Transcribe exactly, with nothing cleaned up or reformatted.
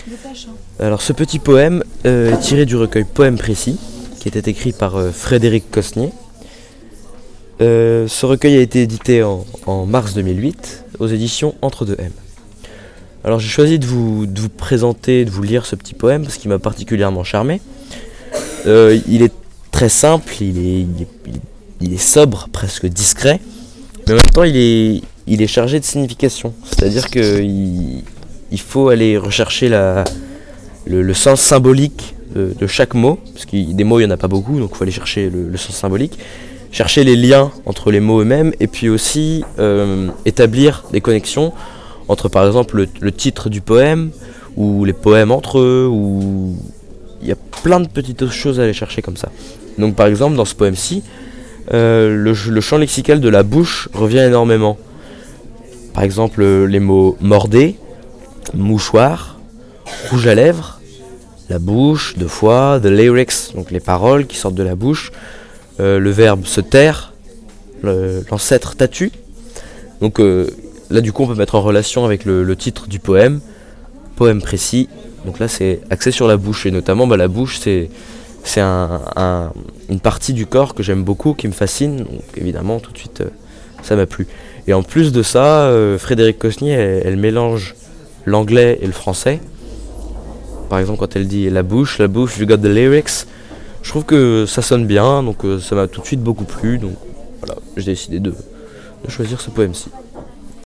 Alors ce petit poème euh, est tiré du recueil Poèmes précis, qui était écrit par euh, Frédéric Cosnier. Euh, ce recueil a été édité en, en mars deux mille huit aux éditions Entre deux M. Alors j'ai choisi de vous, de vous présenter, de vous lire ce petit poème parce qu'il m'a particulièrement charmé. Euh, il est très simple, il est, il, est, il est sobre, presque discret, mais en même temps il est, il est chargé de signification. C'est-à-dire qu'il il faut aller rechercher la, le, le sens symbolique de, de chaque mot, parce que des mots il n'y en a pas beaucoup, donc il faut aller chercher le, le sens symbolique, chercher les liens entre les mots eux-mêmes, et puis aussi euh, établir des connexions entre par exemple le, le titre du poème, ou les poèmes entre eux, ou il y a plein de petites choses à aller chercher comme ça. Donc par exemple dans ce poème-ci, euh, le, le champ lexical de la bouche revient énormément. Par exemple les mots morder, mouchoir, rouge à lèvres, la bouche, deux fois, the lyrics, donc les paroles qui sortent de la bouche, euh, le verbe se taire, le, l'ancêtre tatu. Donc euh, là du coup on peut mettre en relation avec le, le titre du poème, poème précis. Donc là c'est axé sur la bouche, et notamment bah, la bouche c'est, c'est un, un, une partie du corps que j'aime beaucoup, qui me fascine, donc évidemment tout de suite euh, ça m'a plu. Et en plus de ça, euh, Frédéric Cosnier elle, elle mélange l'anglais et le français. Par exemple quand elle dit la bouche, la bouche, you got the lyrics, je trouve que ça sonne bien, donc euh, ça m'a tout de suite beaucoup plu, donc voilà, j'ai décidé de, de choisir ce poème-ci.